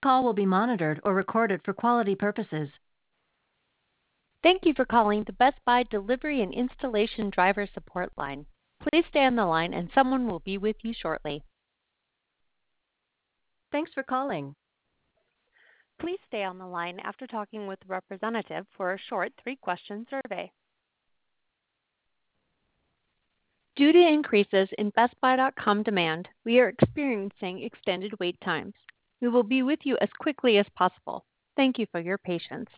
call will be monitored or recorded for quality purposes. Thank you for calling the Best Buy Delivery and Installation Driver Support Line. Please stay on the line and someone will be with you shortly. Thanks for calling. Please stay on the line after talking with the representative for a short 3-question survey. Due to increases in BestBuy.com demand, we are experiencing extended wait times. We will be with you as quickly as possible. Thank you for your patience.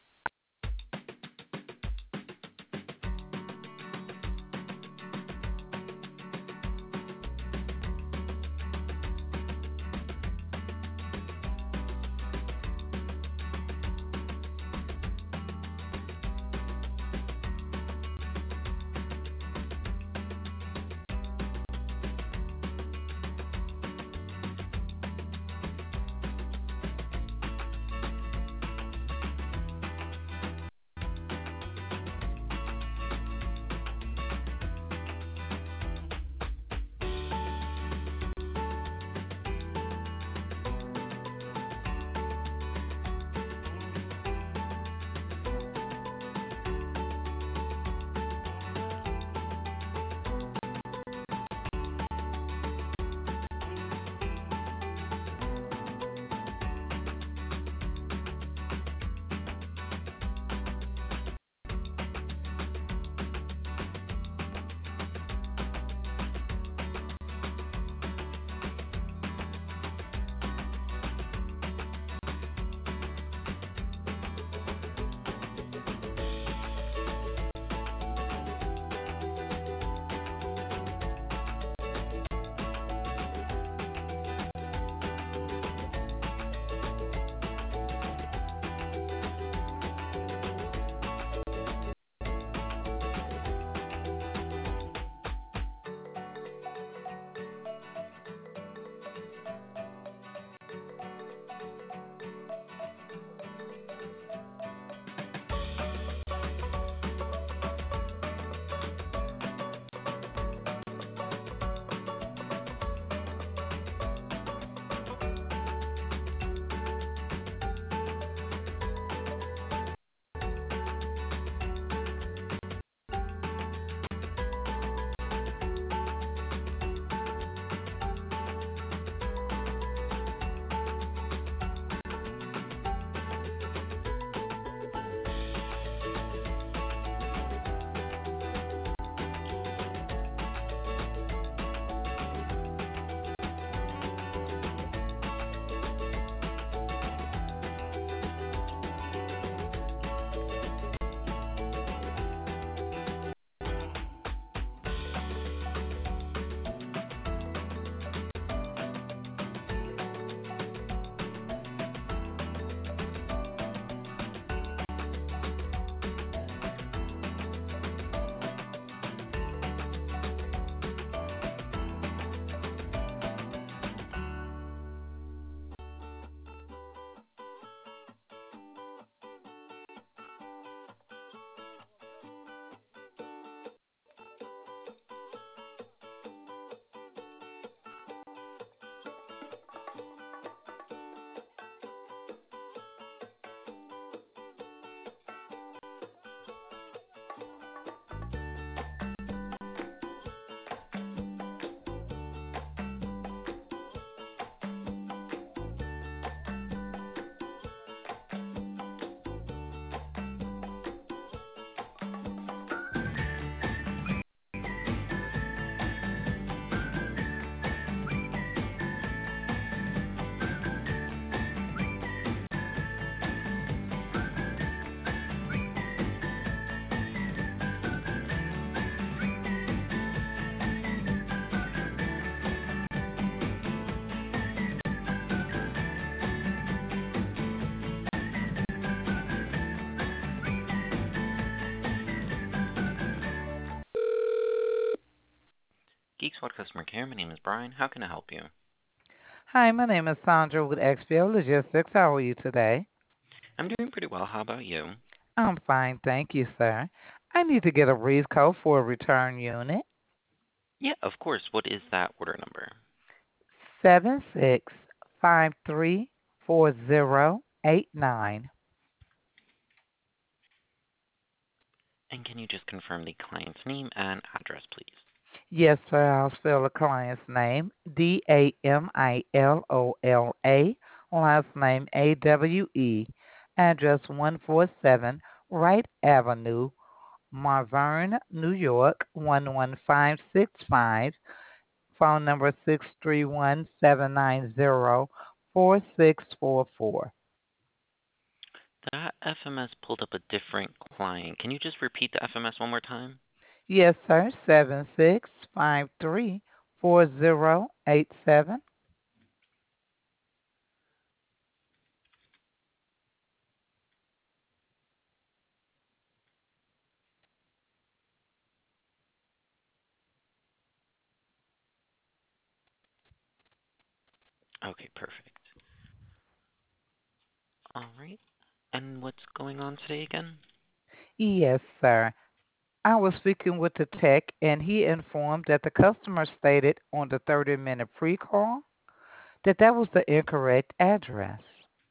Geek Squad customer care. My name is Brian. How can I help you? Hi, my name is Sandra with XPO Logistics. How are you today? I'm doing pretty well. How about you? I'm fine, thank you, sir. I need to get a breeze code for a return unit. Yeah, of course. What is that order number? 765346. 4089. And can you just confirm the client's name and address, please? Yes, sir. I'll spell the client's name Damilola. Last name Awe. Address 147 Wright Avenue, Malvern, New York 11565. Phone number 631-790-4644. That FMS pulled up a different client. Can you just repeat the FMS one more time? Yes, sir. 76534087. Okay, perfect. All right. And what's going on today again? Yes, sir. I was speaking with the tech, and he informed that the customer stated on the 30-minute pre-call that that was the incorrect address.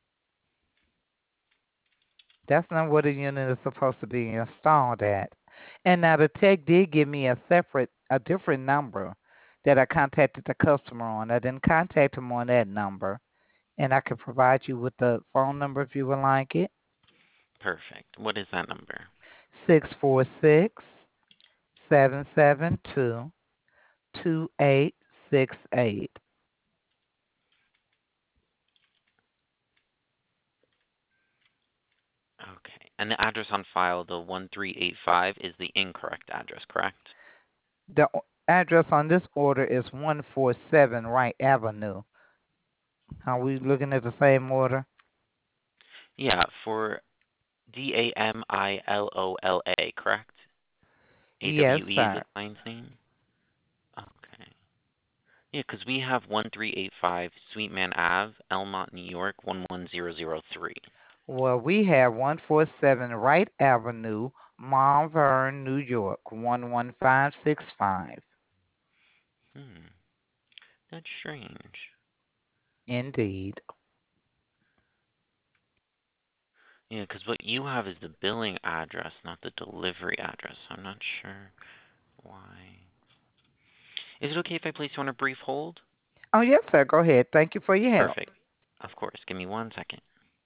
That's not where the unit is supposed to be installed at. And now the tech did give me a different number that I contacted the customer on. I didn't contact him on that number, and I can provide you with the phone number if you would like it. Perfect. What is that number? 646-772-2868. Okay. And the address on file, the 1385, is the incorrect address, correct? The address on this order is 147 Wright Avenue. Are we looking at the same order? Yeah, for Damilola, correct? Yes, AWE is the sir. client's name? Okay. Yeah, because we have 1385 Sweetman Ave, Elmont, New York 11003. Well, we have 147 Wright Avenue, Malvern, New York, 11565. Hmm, that's strange. Indeed. Yeah, because what you have is the billing address, not the delivery address. I'm not sure why. Is it okay if I place you on a brief hold? Oh, yes, sir. Go ahead. Thank you for your help. Perfect. Of course. Give me 1 second.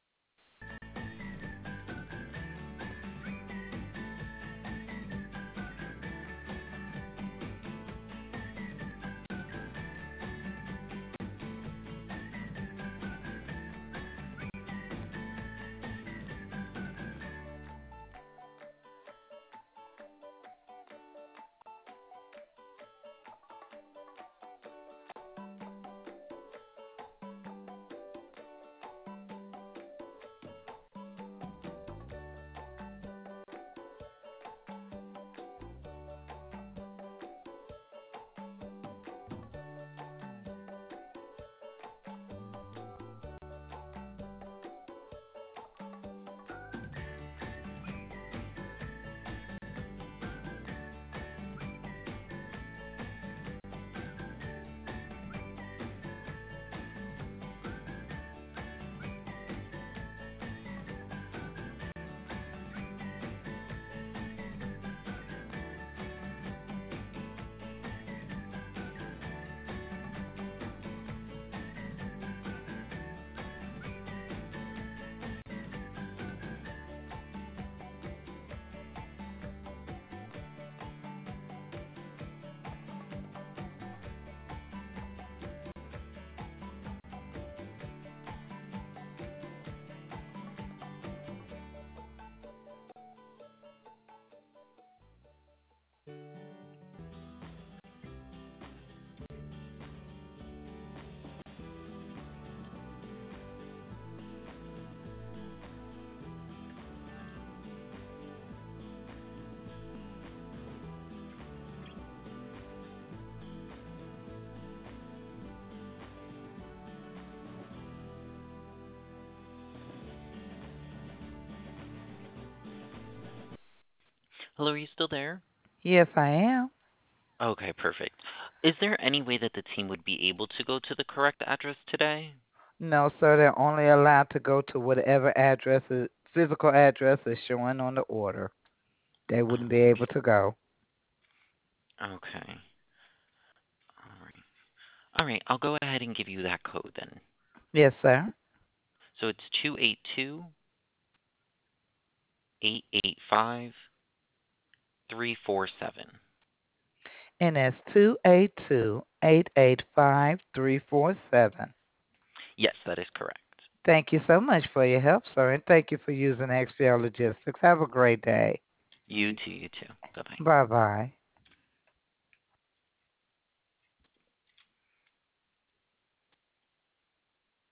Hello, are you still there? Yes, I am. Okay, perfect. Is there any way that the team would be able to go to the correct address today? No, sir, they're only allowed to go to whatever physical address is showing on the order. They wouldn't be able to go. Okay. All right. All right. I'll go ahead and give you that code then. Yes, sir. So it's 282-885-347. And that's 282-885-347. Yes, that is correct. Thank you so much for your help, sir, and thank you for using XPL Logistics. Have a great day. You too. You too. Bye bye. Bye bye.